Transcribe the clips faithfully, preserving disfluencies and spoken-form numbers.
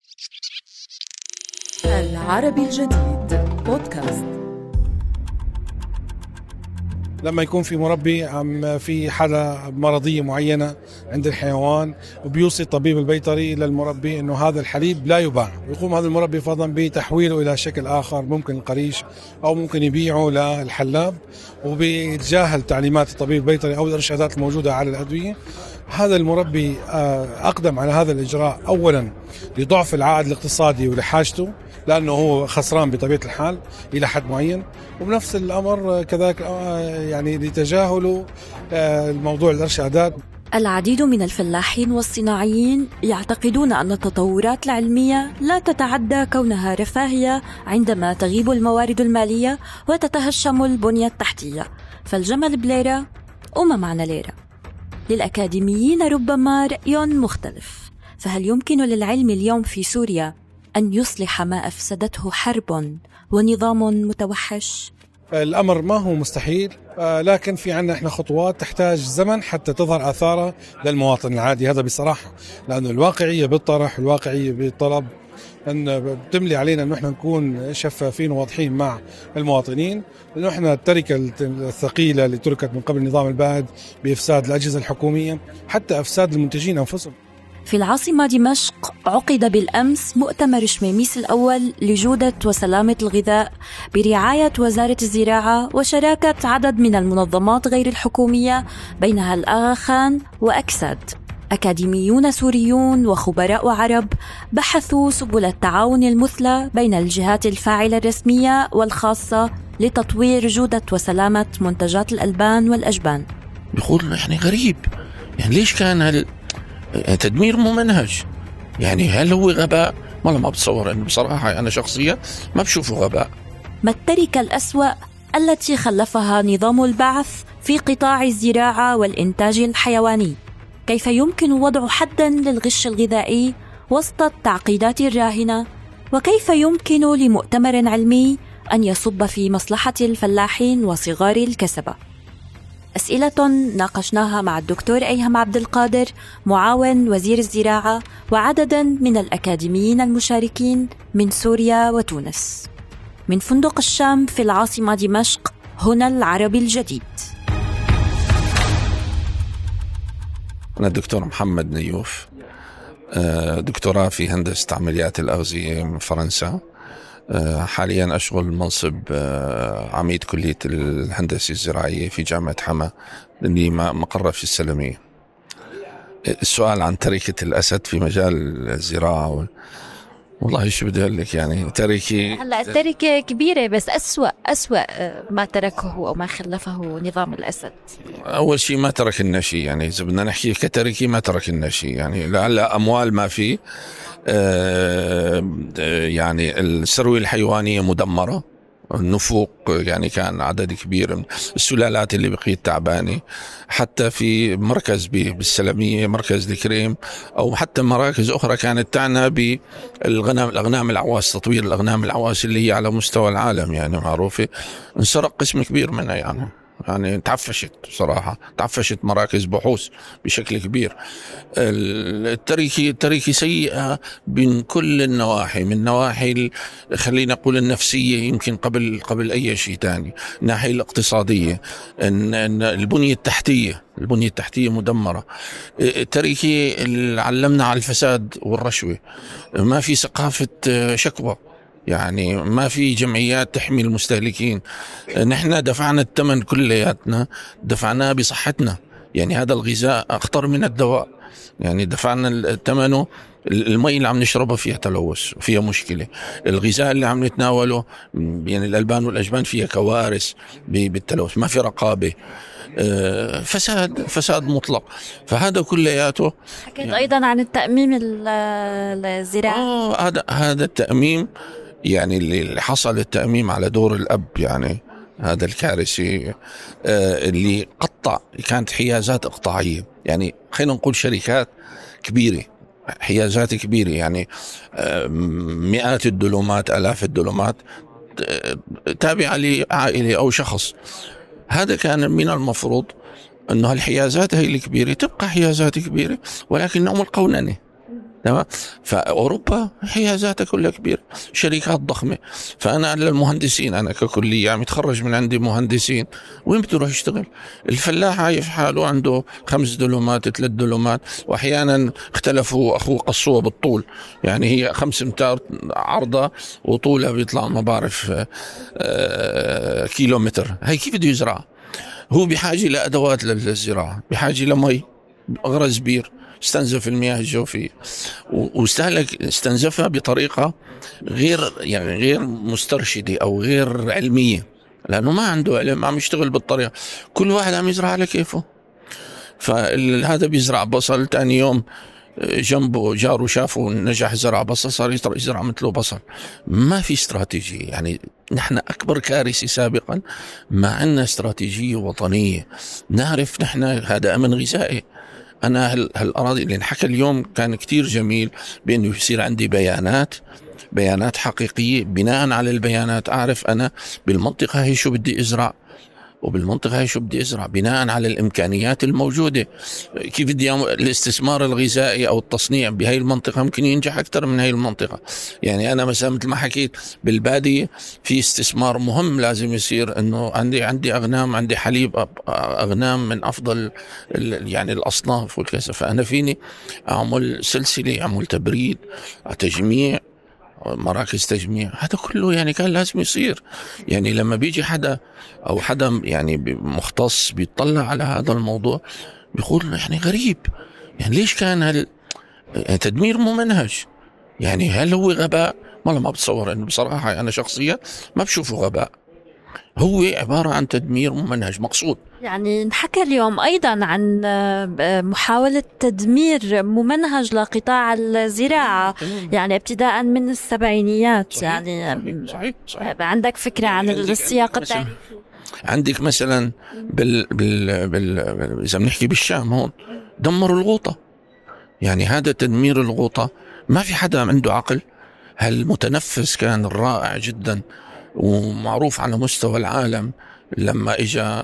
العربي الجديد بودكاست. لما يكون في مربي عم في حالة مرضية معينة عند الحيوان وبيوصي الطبيب البيطري للمربي انه هذا الحليب لا يباع، يقوم هذا المربي فضلا بتحويله الى شكل اخر، ممكن القريش او ممكن يبيعه للحلاب، وبيتجاهل تعليمات الطبيب البيطري او الارشادات الموجودة على الادوية. هذا المربي اقدم على هذا الاجراء اولا لضعف العائد الاقتصادي ولحاجته، لأنه هو خسران بطبيعة الحال إلى حد معين، وبنفس الأمر كذلك يعني لتجاهله الموضوع الإرشادات. العديد من الفلاحين والصناعيين يعتقدون أن التطورات العلمية لا تتعدى كونها رفاهية عندما تغيب الموارد المالية وتتهشم البنية التحتية، فالجمل بليرة وما معنى ليرة. للأكاديميين ربما رأي مختلف، فهل يمكن للعلم اليوم في سوريا أن يصلح ما أفسدته حرب ونظام متوحش؟ الأمر ما هو مستحيل، لكن في عنا إحنا خطوات تحتاج زمن حتى تظهر آثارها للمواطن العادي، هذا بصراحة، لأنه الواقعية بالطرح، الواقعية بالطلب، أن بتملي علينا أن احنا نكون شفافين وواضحين مع المواطنين، لأنه احنا التركة الثقيلة اللي تركت من قبل النظام البائد بإفساد الأجهزة الحكومية حتى إفساد المنتجين أنفسهم. في العاصمة دمشق عقد بالأمس مؤتمر شميميس الأول لجودة وسلامة الغذاء برعاية وزارة الزراعة وشراكة عدد من المنظمات غير الحكومية، بينها الآغا خان وأكساد. أكاديميون سوريون وخبراء عرب بحثوا سبل التعاون المثلى بين الجهات الفاعلة الرسمية والخاصة لتطوير جودة وسلامة منتجات الألبان والأجبان. يقول إحنا غريب، يعني ليش كان هال تدمير ممنهج؟ يعني هل هو غباء؟ والله ما بتصور، أنه بصراحة أنا شخصيا ما بشوفه غباء. ما التركة الأسوأ التي خلفها نظام البعث في قطاع الزراعة والإنتاج الحيواني؟ كيف يمكن وضع حداً للغش الغذائي وسط التعقيدات الراهنة؟ وكيف يمكن لمؤتمر علمي أن يصب في مصلحة الفلاحين وصغار الكسبة؟ أسئلة ناقشناها مع الدكتور أيهم عبد القادر معاون وزير الزراعة وعددا من الأكاديميين المشاركين من سوريا وتونس. من فندق الشام في العاصمة دمشق، هنا العربي الجديد. أنا الدكتور محمد نيوف، دكتوراه في هندسة عمليات الأغذية من فرنسا. حاليا أشغل منصب عميد كلية الهندسة الزراعية في جامعة حما اللي مقرة في السلمية. السؤال عن تركة الأسد في مجال الزراعة، والله شو بدي أقول لك، يعني تركة هلا التركة كبيرة، بس أسوأ أسوأ ما تركه أو ما خلفه نظام الأسد. أول شيء ما ترك النشي، يعني إذا بدنا نحكي كتركة ما ترك النشي، يعني لعل أموال ما في، يعني الثروة الحيوانية مدمرة، النفوق يعني كان عدد كبير من السلالات اللي بقيت تعبانة، حتى في مركز بالسلمية، مركز الكريم، أو حتى مراكز أخرى كانت تعنى بالغنام الأغنام العواس، تطوير الأغنام العواس اللي هي على مستوى العالم يعني معروفة، انسرق قسم كبير منها، يعني يعني تعفشت صراحة، تعفشت مراكز بحوث بشكل كبير. التركة التركة سيئة من كل النواحي، من نواحي خلينا نقول النفسية يمكن قبل قبل أي شيء تاني، الناحية الاقتصادية، البنية التحتية البنية التحتية مدمرة. التركة علمنا على الفساد والرشوة، ما في ثقافة شكوى، يعني ما في جمعيات تحمي المستهلكين. نحن دفعنا الثمن كلياتنا، دفعناه بصحتنا، يعني هذا الغذاء أخطر من الدواء، يعني دفعنا الثمن. المي اللي عم نشربها فيها تلوث، فيها مشكلة. الغذاء اللي عم نتناوله يعني الألبان والأجبان فيها كوارث بالتلوث، ما في رقابة، فساد فساد مطلق. فهذا كلياته. حكيت يعني أيضا عن التأميم الزراعي. آه هذا هذا التأميم، يعني اللي حصل التأميم على دور الأب، يعني هذا الكارثي اللي قطع، كانت حيازات إقطاعية، يعني خلينا نقول شركات كبيرة، حيازات كبيرة، يعني مئات الدلومات، آلاف الدلومات تابعة لعائلة أو شخص. هذا كان من المفروض أنه الحيازات هي الكبيرة تبقى حيازات كبيرة، ولكن نوع القوننة، تمام. فأوروبا هي ذاتها كلها كبيرة، شركات ضخمة. فأنا للمهندسين، أنا ككلية عم يتخرج من عندي مهندسين، وين بده يروح يشتغل؟ الفلاح عايش حاله، عنده خمس دلومات ثلاث دلومات، وأحيانا اختلفوا أخوه قصوها بالطول، يعني هي خمس امتار عرضة وطولها بيطلع ما بعرف آه كيلومتر. هاي كيف بده يزرع؟ هو بحاجة لأدوات للزراعة، بحاجة لمي، أغرز بير، استنزف المياه الجوفية، واستهلك استنزفها بطريقة غير يعني غير مسترشدة أو غير علمية، لأنه ما عنده علم، عم يشتغل بالطريقة، كل واحد عم يزرع على كيفه. فهذا بيزرع بصل، تاني يوم جنبه جاره شافه نجح زرع بصل، صار يزرع مثله بصل. ما في استراتيجية. يعني نحن أكبر كارثة سابقا ما عندنا استراتيجية وطنية نعرف نحن هذا أمن غذائي. أنا هالأراضي اللي انحكى اليوم كان كتير جميل، بأنه يصير عندي بيانات بيانات حقيقية، بناء على البيانات أعرف أنا بالمنطقة هي شو بدي أزرع، وبالمنطقة هي شو بدي أزرع بناء على الإمكانيات الموجودة. كيف بدي الاستثمار الغذائي أو التصنيع بهاي المنطقة ممكن ينجح أكثر من هاي المنطقة. يعني أنا مثلا مثل ما حكيت بالبادية في استثمار مهم لازم يصير، إنه عندي عندي أغنام، عندي حليب أغنام من أفضل يعني الأصناف والكذا، فأنا فيني أعمل سلسلة، أعمل تبريد، تجميع، مراكز تجميع. هذا كله يعني كان لازم يصير. يعني لما بيجي حدا أو حدا يعني مختص بيطلع على هذا الموضوع بيقول يعني غريب، يعني ليش كان هال يعني تدمير ممنهج؟ يعني هل هو غباء؟ والله ما بتصور، إنه بصراحة أنا شخصيا ما بشوفه غباء، هو عبارة عن تدمير ممنهج مقصود. يعني نحكى اليوم أيضا عن محاولة تدمير ممنهج لقطاع الزراعة، يعني ابتداء من السبعينيات. صحيح. يعني صحيح. صحيح. عندك فكرة عن السياق التاريخي؟ عندك مثلا بال بال بال إذا بنحكي بالشام هون دمروا الغوطة. يعني هذا تدمير الغوطة، ما في حدا عنده عقل. هالمتنفس كان رائع جدا ومعروف على مستوى العالم. لما إجا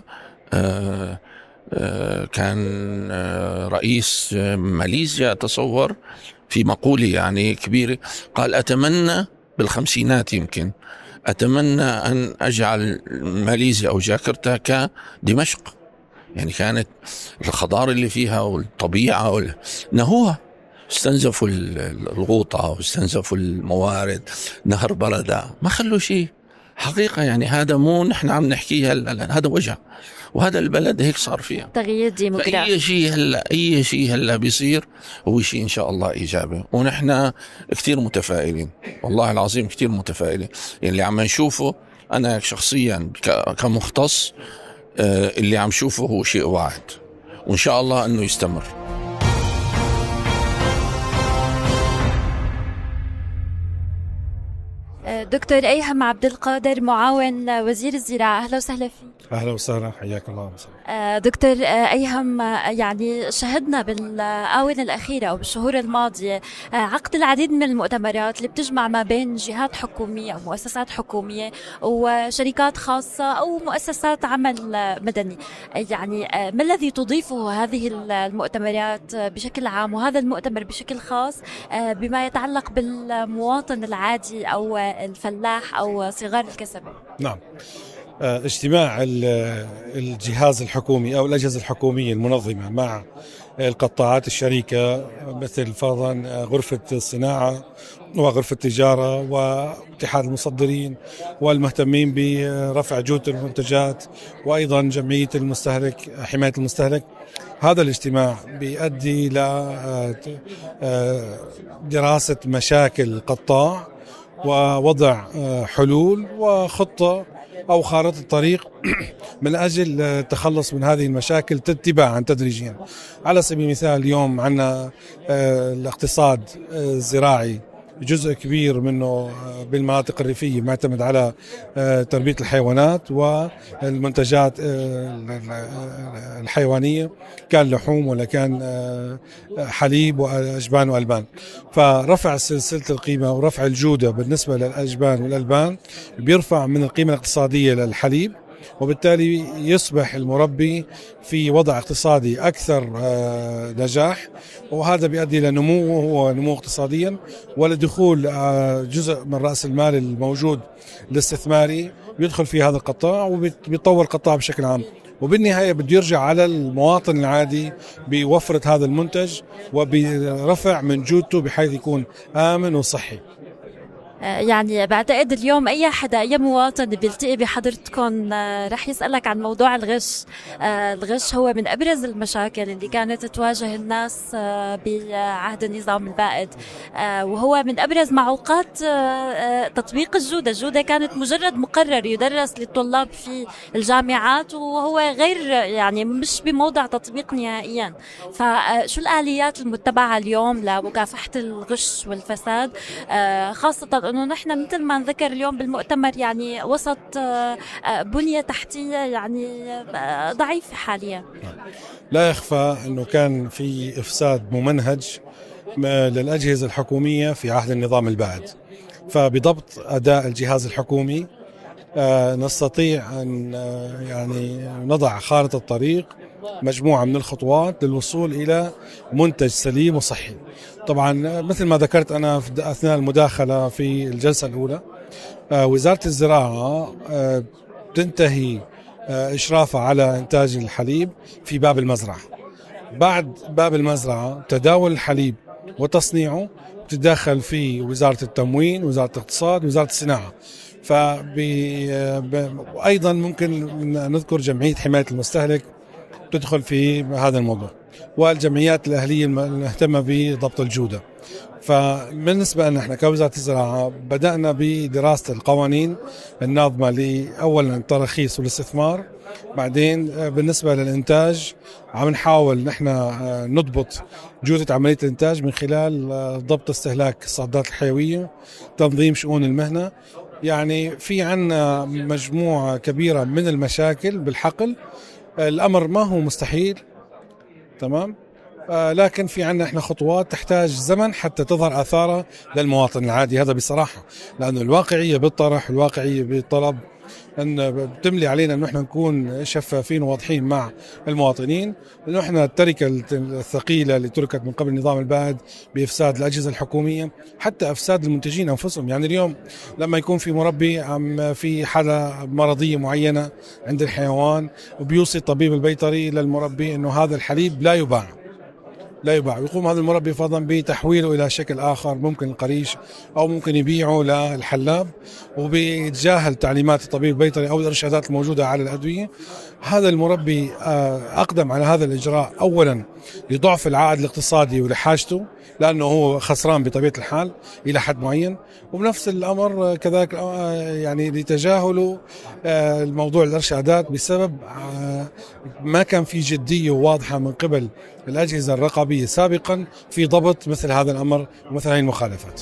آه آه كان آه رئيس ماليزيا تصور في مقولة يعني كبيرة، قال أتمنى بالخمسينات يمكن أتمنى أن أجعل ماليزيا أو جاكرتا كدمشق. يعني كانت الخضار اللي فيها والطبيعة وال... نهوها، استنزفوا الغوطة واستنزفوا الموارد، نهر بلدة ما خلوا شيء حقيقة. يعني هذا مو نحن عم نحكيها، هذا وجع، وهذا البلد هيك صار فيها تغيير ديموغرافي. أي شيء هلا أي شيء هلا بيصير هو شيء إن شاء الله إيجابي، ونحن كتير متفائلين، والله العظيم كتير متفائلين. يعني اللي عم نشوفه أنا شخصيا كمختص اللي عم شوفه هو شيء واعد، وإن شاء الله أنه يستمر. دكتور أيهم عبد القادر، معاون وزير الزراعة، أهلا وسهلا فيك. أهلا وسهلا، حياك الله. دكتور أيهم، يعني شهدنا بالآونة الأخيرة أو بالشهور الماضية عقد العديد من المؤتمرات اللي بتجمع ما بين جهات حكومية أو مؤسسات حكومية وشركات خاصة أو مؤسسات عمل مدني. يعني ما الذي تضيفه هذه المؤتمرات بشكل عام وهذا المؤتمر بشكل خاص بما يتعلق بالمواطن العادي أو الفلاح أو صغار الكسبة؟ نعم، اجتماع الجهاز الحكومي أو الأجهزة الحكومية المنظمة مع القطاعات الشريكة مثل فرضا غرفة الصناعة وغرفة التجارة واتحاد المصدرين والمهتمين برفع جودة المنتجات وأيضا جمعية المستهلك حماية المستهلك. هذا الاجتماع بيؤدي لدراسة مشاكل القطاع ووضع حلول وخطة أو خارطة طريق من أجل التخلص من هذه المشاكل تتباعا تدريجيا. على سبيل المثال اليوم عندنا الاقتصاد الزراعي جزء كبير منه بالمناطق الريفية معتمد على تربية الحيوانات والمنتجات الحيوانية، كان لحوم ولا كان حليب وأجبان وألبان. فرفع سلسلة القيمة ورفع الجودة بالنسبة للأجبان والألبان بيرفع من القيمة الاقتصادية للحليب وبالتالي يصبح المربي في وضع اقتصادي أكثر نجاح، وهذا بيؤدي إلى نمو هو نمو اقتصاديا ولدخول جزء من رأس المال الموجود الاستثماري يدخل في هذا القطاع وبيتطور القطاع بشكل عام. وبالنهاية بده يرجع على المواطن العادي بوفرة هذا المنتج وبرفع من جودته بحيث يكون آمن وصحي. يعني بعتقد اليوم أي حدا أي مواطن بيلتقي بحضرتكم رح يسألك عن موضوع الغش. الغش هو من أبرز المشاكل اللي كانت تواجه الناس بعهد النظام البائد، وهو من أبرز معوقات تطبيق الجودة. الجودة كانت مجرد مقرر يدرس للطلاب في الجامعات وهو غير يعني مش بموضع تطبيق نهائيا. فشو الآليات المتبعة اليوم لمكافحة الغش والفساد، خاصة انه نحن مثل ما نذكر اليوم بالمؤتمر يعني وسط بنية تحتية يعني ضعيفة حاليا؟ لا يخفى انه كان في افساد ممنهج للأجهزة الحكومية في عهد النظام البائد. فبضبط اداء الجهاز الحكومي نستطيع ان يعني نضع خارطة الطريق، مجموعة من الخطوات للوصول إلى منتج سليم وصحي. طبعا مثل ما ذكرت أنا في أثناء المداخلة في الجلسة الأولى، وزارة الزراعة تنتهي إشرافها على إنتاج الحليب في باب المزرعة. بعد باب المزرعة تداول الحليب وتصنيعه تتدخل في وزارة التموين، وزارة الاقتصاد، وزارة الصناعة. فأيضا ممكن نذكر جمعية حماية المستهلك تدخل في هذا الموضوع، والجمعيات الأهلية المهتمة بضبط الجودة. فبالنسبة لنا احنا كوزارة الزراعة بدأنا بدراسة القوانين الناظمة لأولا التراخيص والاستثمار، بعدين بالنسبة للإنتاج عم نحاول نحن نضبط جودة عملية الإنتاج من خلال ضبط استهلاك الصادرات الحيوية، تنظيم شؤون المهنة. يعني في عنا مجموعة كبيرة من المشاكل بالحقل. الأمر ما هو مستحيل، تمام، آه لكن في عنا احنا خطوات تحتاج زمن حتى تظهر آثارها للمواطن العادي. هذا بصراحة لأنه الواقعية بالطرح، الواقعية بالطلب، أن بتملي علينا أنه احنا نكون شفافين وواضحين مع المواطنين، لأنه احنا التركة الثقيلة اللي تركت من قبل النظام البائد بإفساد الأجهزة الحكومية، حتى إفساد المنتجين أنفسهم. يعني اليوم لما يكون في مربي عم في حالة مرضية معينة عند الحيوان وبيوصي الطبيب البيطري للمربي أنه هذا الحليب لا يباع لا يباع يقوم هذا المربي فضلا بتحويله إلى شكل آخر، ممكن القريش أو ممكن يبيعه للحلاب، وبيتجاهل تعليمات الطبيب البيطري أو الإرشادات الموجودة على الأدوية. هذا المربي أقدم على هذا الإجراء أولا لضعف العائد الاقتصادي ولحاجته، لأنه هو خسران بطبيعة الحال إلى حد معين، وبنفس الأمر كذلك يعني لتجاهله الموضوع الإرشادات بسبب ما كان في جدية واضحة من قبل الأجهزة الرقابية سابقا في ضبط مثل هذا الأمر ومثل هذه المخالفات.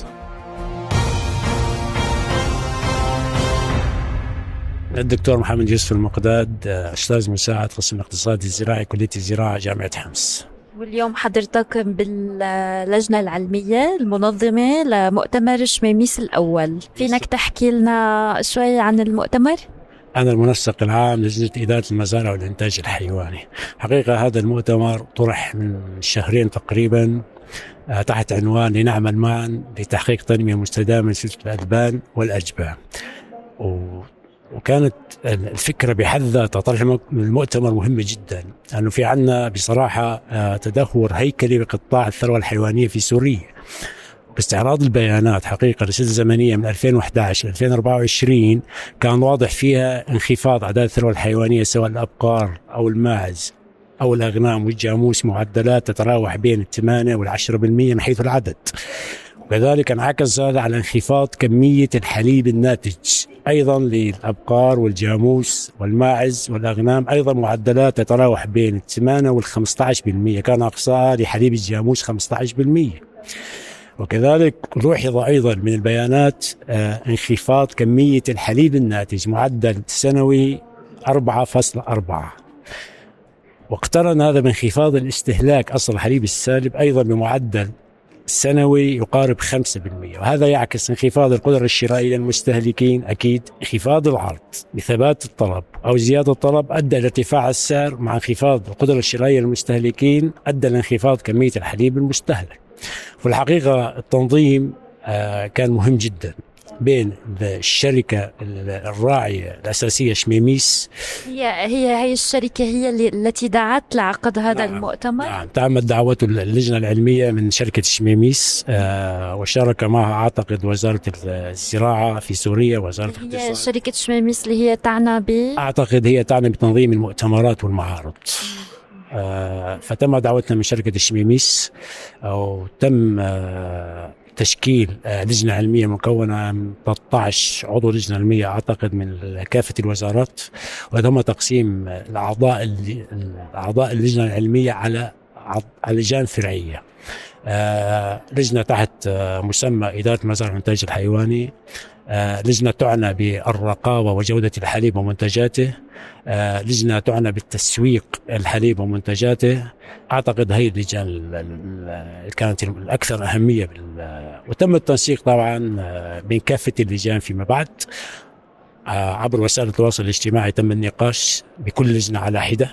الدكتور محمد يوسف المقداد، أستاذ مساعد قسم الاقتصاد الزراعي كلية الزراعة جامعة حمص. واليوم حضرتك باللجنة العلمية المنظمة لمؤتمر شميميس الأول، فينك تحكي لنا شوي عن المؤتمر؟ أنا المنسق العام لجنة إدارة المزارع والإنتاج الحيواني. حقيقة هذا المؤتمر طرح من شهرين تقريبا تحت عنوان لنعمل معا لتحقيق تنمية مستدامة لسلسلة الألبان والأجبان، وكانت الفكرة بحد ذاتها طرح المؤتمر مهمة جدا، لأنه في عنا بصراحة تدهور هيكلي بقطاع الثروة الحيوانية في سوريا. باستعراض البيانات حقيقة لسلسلة زمنية من ألفين وإحدى عشر ألفين وأربعة وعشرين كان واضح فيها انخفاض أعداد الثروة الحيوانية سواء الأبقار أو الماعز أو الأغنام والجاموس، معدلات تتراوح بين الثمانية والعشرة بالمئة من حيث العدد. وكذلك انعكس هذا على انخفاض كمية الحليب الناتج أيضا للأبقار والجاموس والماعز والأغنام، أيضا معدلات تتراوح بين الثمانية والخمسة عشر بالمئة، كان أقصاها لحليب الجاموس خمسة عشر بالمئة. وكذلك لوحظ أيضا من البيانات آه انخفاض كمية الحليب الناتج معدل سنوي أربعة فاصلة أربعة، واقترن هذا بانخفاض الاستهلاك أصل الحليب السالب أيضا بمعدل سنوي يقارب خمسة بالمئة، وهذا يعكس انخفاض القدرة الشرائية للمستهلكين. أكيد انخفاض العرض بثبات الطلب أو زيادة الطلب أدى إلى ارتفاع السعر، مع انخفاض القدرة الشرائية للمستهلكين أدى لانخفاض كمية الحليب المستهلك. في الحقيقة التنظيم كان مهم جدا بين الشركة الراعية الأساسية شميميس. هي هي هي الشركة هي اللي التي دعت لعقد هذا نعم المؤتمر. نعم، تمت دعوته اللجنة العلمية من شركة شميميس، آه وشارك معها أعتقد وزارة الزراعة في سوريا، وزارة الاقتصاد. هي شركة شميميس اللي هي تعنى ب أعتقد هي تعنى بتنظيم المؤتمرات والمعارض. آه فتم دعوتنا من شركة الشميميس، أو تم آه تشكيل لجنة علمية مكونة من ثلاثة عشر عضو لجنة علمية أعتقد من كافة الوزارات، وتم تقسيم الأعضاء الأعضاء اللجنة العلمية على على لجان فرعية. لجنة تحت مسمى إدارة مزارع الإنتاج الحيواني، لجنة تعنى بالرقابة وجودة الحليب ومنتجاته، لجنة تعنى بالتسويق الحليب ومنتجاته. أعتقد هي اللجان اللي كانت الأكثر أهمية، وتم التنسيق طبعا بين كافة اللجان فيما بعد عبر وسائل التواصل الاجتماعي. تم النقاش بكل لجنة على حدة،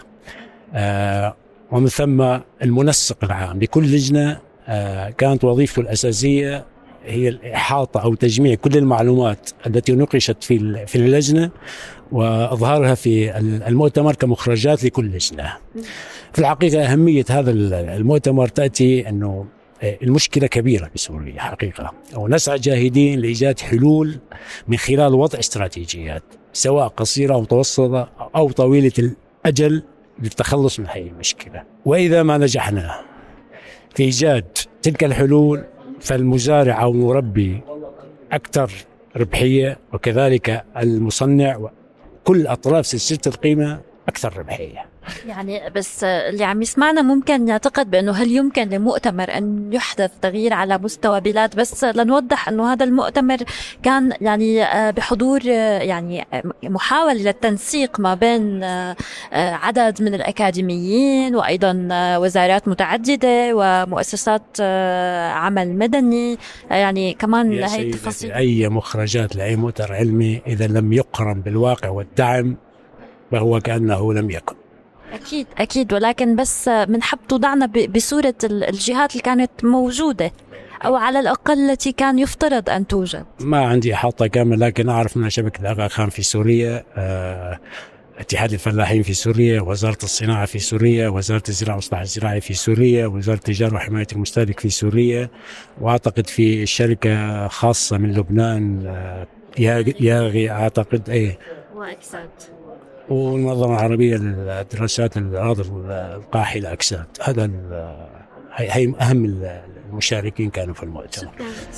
ومن ثم المنسق العام لكل لجنة كانت وظيفته الأساسية هي الإحاطة أو تجميع كل المعلومات التي نقشت في في اللجنة وإظهارها في المؤتمر كمخرجات لكل لجنة. في الحقيقة أهمية هذا المؤتمر تأتي أنه المشكلة كبيرة بسوريا حقيقة، ونسعى جاهدين لإيجاد حلول من خلال وضع استراتيجيات سواء قصيرة أو متوسطة أو طويلة الأجل للتخلص من هذه المشكلة. وإذا ما نجحنا في إيجاد تلك الحلول فالمزارع أو المربي أكثر ربحية، وكذلك المصنع وكل أطراف سلسلة القيمة أكثر ربحية. يعني بس اللي عم يسمعنا ممكن يعتقد بأنه هل يمكن لمؤتمر أن يحدث تغيير على مستوى بلاد، بس لنوضح أنه هذا المؤتمر كان يعني بحضور يعني محاولة للتنسيق ما بين عدد من الأكاديميين وأيضا وزارات متعددة ومؤسسات عمل مدني، يعني كمان هي التفاصيل. أي مخرجات لأي مؤتمر علمي إذا لم يقرن بالواقع والدعم فهو كأنه لم يكن. أكيد أكيد، ولكن بس من حب توضعنا بصورة الجهات اللي كانت موجودة أو على الأقل التي كان يفترض أن توجد. ما عندي إحاطة كاملة، لكن أعرف من شبكة الأغا خان في سوريا، آه، اتحاد الفلاحين في سوريا، وزارة الصناعة في سوريا، وزارة الزراعة والإصلاح الزراعي في سوريا، وزارة التجارة وحماية المستهلك في سوريا، وأعتقد في شركة خاصة من لبنان آه، ياغي أعتقد إيه وأكساد، والمنظمة العربية للدراسات الأراضي القاحلة أكساد. هذا هي أهم المشاركين كانوا في المؤتمر.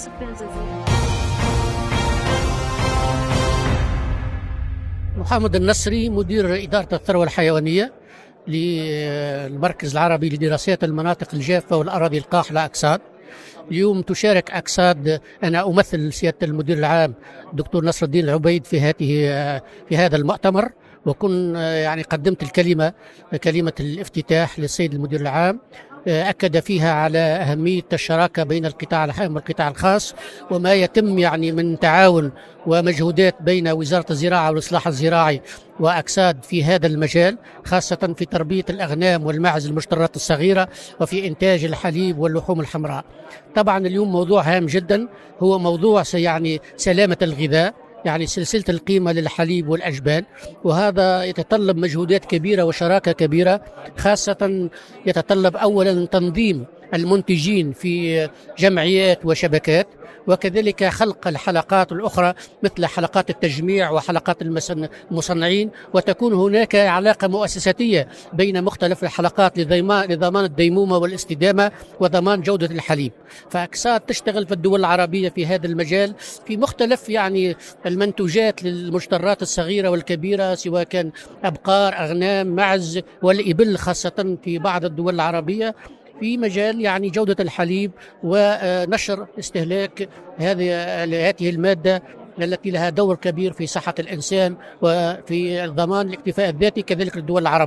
محمد النصري، مدير إدارة الثروة الحيوانية للمركز العربي لدراسات المناطق الجافة والأراضي القاحلة أكساد. اليوم تشارك أكساد، أنا أمثل سيادة المدير العام دكتور نصر الدين العبيد في هذه في هذا المؤتمر، وكن يعني قدمت الكلمة كلمة الافتتاح للسيد المدير العام، أكد فيها على أهمية الشراكة بين القطاع العام والقطاع الخاص، وما يتم يعني من تعاون ومجهودات بين وزارة الزراعة والإصلاح الزراعي وأكساد في هذا المجال، خاصة في تربية الأغنام والماعز المشترات الصغيرة وفي إنتاج الحليب واللحوم الحمراء. طبعا اليوم موضوع هام جدا، هو موضوع يعني سلامة الغذاء، يعني سلسلة القيمة للحليب والأجبان، وهذا يتطلب مجهودات كبيرة وشراكة كبيرة، خاصة يتطلب أولا تنظيم المنتجين في جمعيات وشبكات، وكذلك خلق الحلقات الأخرى مثل حلقات التجميع وحلقات المصنعين، وتكون هناك علاقة مؤسساتية بين مختلف الحلقات لضمان الديمومة والاستدامة وضمان جودة الحليب. فأكساد تشتغل في الدول العربية في هذا المجال في مختلف يعني المنتوجات للمشترات الصغيرة والكبيرة، سواء كان أبقار، أغنام، معز والإبل، خاصة في بعض الدول العربية في مجال يعني جودة الحليب ونشر استهلاك هذه هذه المادة التي لها دور كبير في صحة الإنسان وفي ضمان الاكتفاء الذاتي كذلك للدول العربية.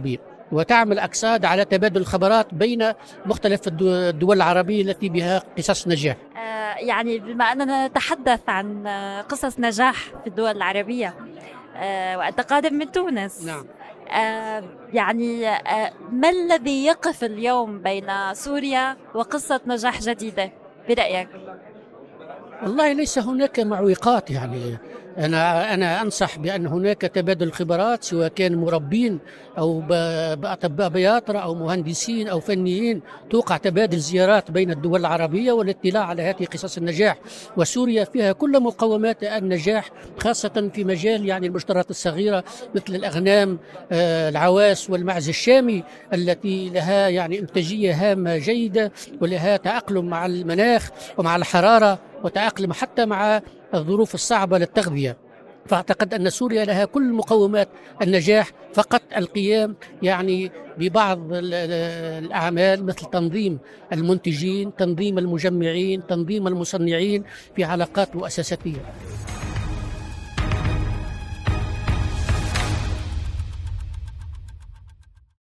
وتعمل أكساد على تبادل الخبرات بين مختلف الدول العربية التي بها قصص نجاح. آه يعني بما أننا نتحدث عن قصص نجاح في الدول العربية، آه وأنت قادم من تونس. نعم. آه يعني آه ما الذي يقف اليوم بين سوريا وقصة نجاح جديدة برأيك؟ والله ليس هناك معوقات، يعني أنا أنا أنصح بأن هناك تبادل خبرات، سواء كان مربين أو بأطباء بياطرة أو مهندسين أو فنيين، توقع تبادل زيارات بين الدول العربية والاطلاع على هذه قصص النجاح. وسوريا فيها كل مقومات النجاح، خاصة في مجال يعني المشتريات الصغيرة مثل الأغنام، العواس والمعز الشامي، التي لها يعني إنتاجية هامة جيدة، ولها تأقلم مع المناخ ومع الحرارة، وتأقلم حتى مع الظروف الصعبة للتغذية. فأعتقد أن سوريا لها كل مقومات النجاح، فقط القيام يعني ببعض الأعمال مثل تنظيم المنتجين، تنظيم المجمعين، تنظيم المصنعين في علاقات مؤسساتية.